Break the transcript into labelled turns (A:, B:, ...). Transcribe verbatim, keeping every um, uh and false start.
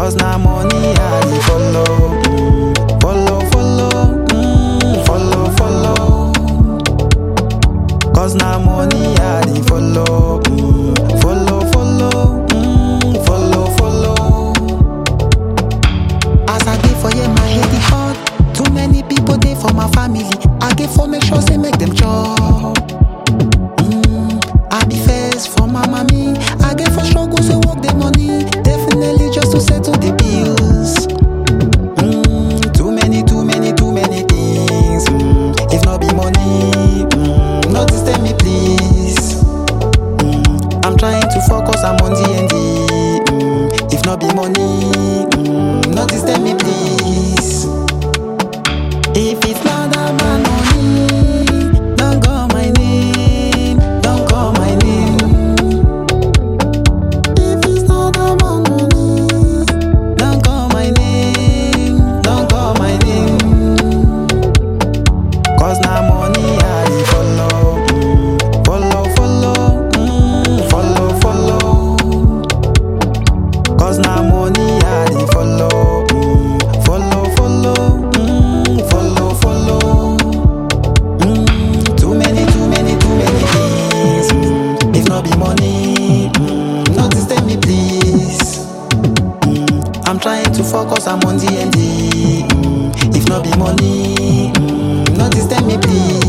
A: Cause na money I dey follow. Mm. Follow, follow, mm. follow, follow. Cause na money I dey follow. Mm. Follow, follow, mm. follow, follow.
B: As I dey for here, my head is hot. Too many people dey for my family. I dey for make sure say make them chop. Mm. I be first for my mommy. I get for struggle say work the money. Definitely just to settle the bills. Mm. Too many, too many, too many things. Mm. If not be money, mm. not disturb me please. Mm. I'm trying to focus, I'm on D and D. Mm. If not be money, mm. not disturb me please. If it's not about money, don't call my name, don't call my name. If it's not about money, don't call my name, don't call my name. Cause na money I dey follow. Mm. Follow, follow, mm. follow, follow. Cause na money I dey follow. Mm. Follow, follow, mm. follow, follow. Mm. Too many, too many, too many things. Mm. If not be money, mm. not disturb me please. Mm. I'm trying to focus, I'm on D and D. Mm. If not be money, mm. not disturb me please.